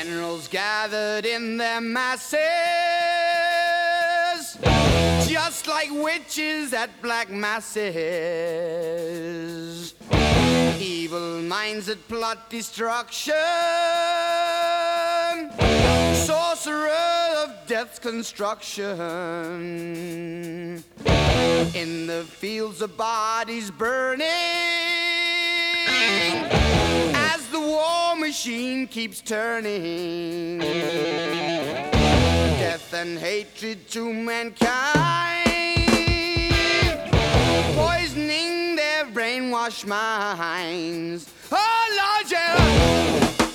Generals gathered in their masses, just like witches at black masses. Evil minds that plot destruction, sorcerer of death's construction. In the fields of bodies burning, as the war machine keeps turning. Death and hatred to mankind, poisoning their brainwashed minds. Oh Lord, yeah.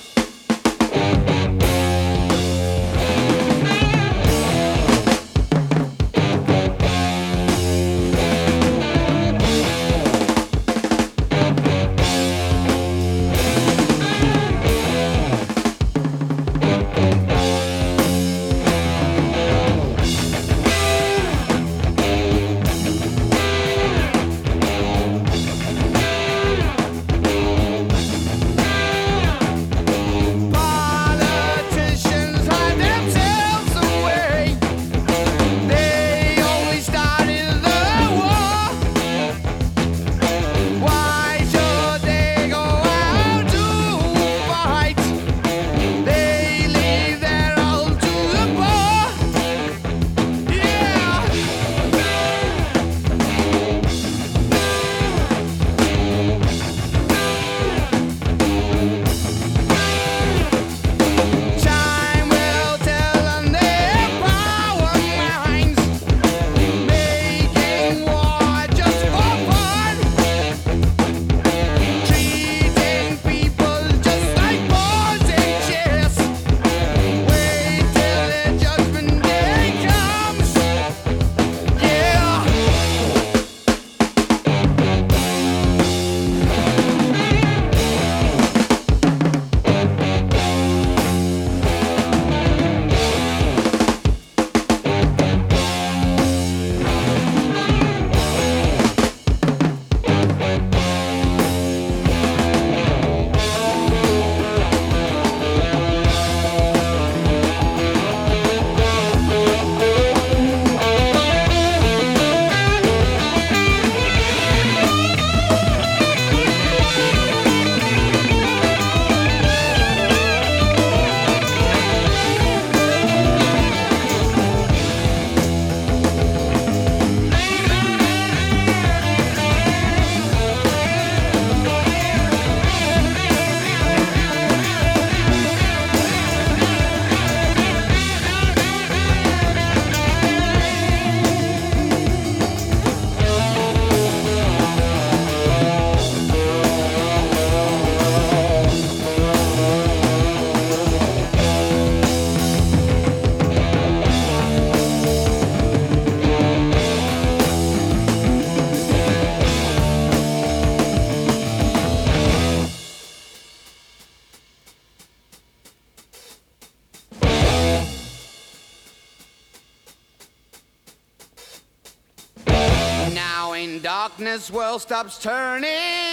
In darkness, world stops turning,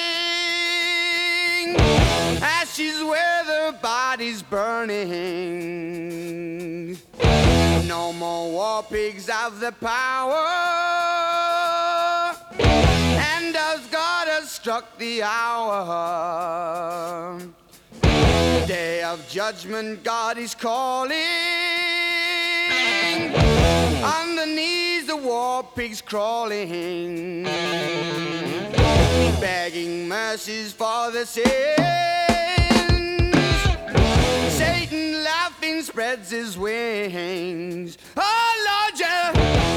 ashes where the body's burning. No more war pigs have the power, and as God has struck the hour, day of judgment, God is calling. Underneath the war pigs crawling, begging mercies for the sins. Satan laughing spreads his wings. Oh Lord, yeah.